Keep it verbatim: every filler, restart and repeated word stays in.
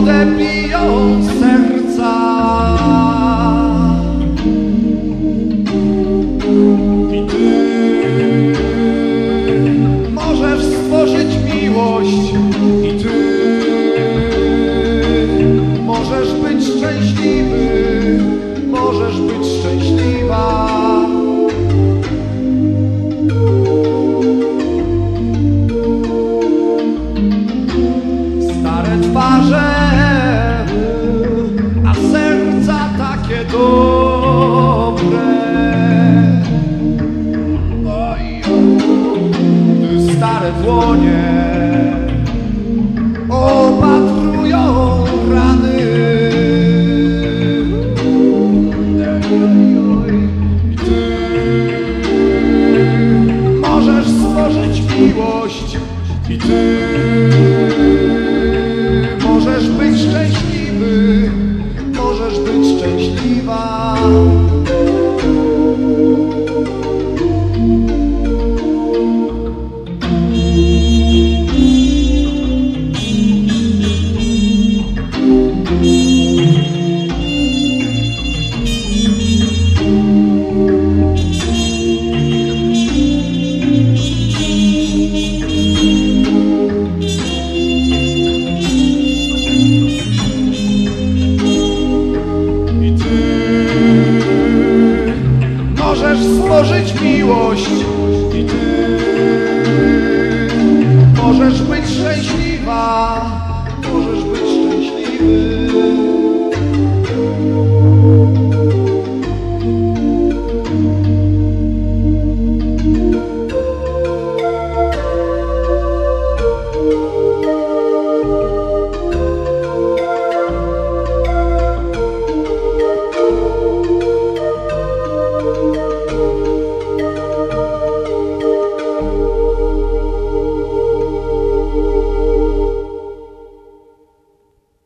młode biją serca. I ty możesz stworzyć miłość. I ty możesz być szczęśliwy. Możesz być szczęśliwa. Stare twarze, a serca takie dobre. Oj, gdy stare dłonie opatrują rany. I ty możesz stworzyć miłość. I ty możesz być szczęśliwy, możesz być szczęśliwa. Możesz stworzyć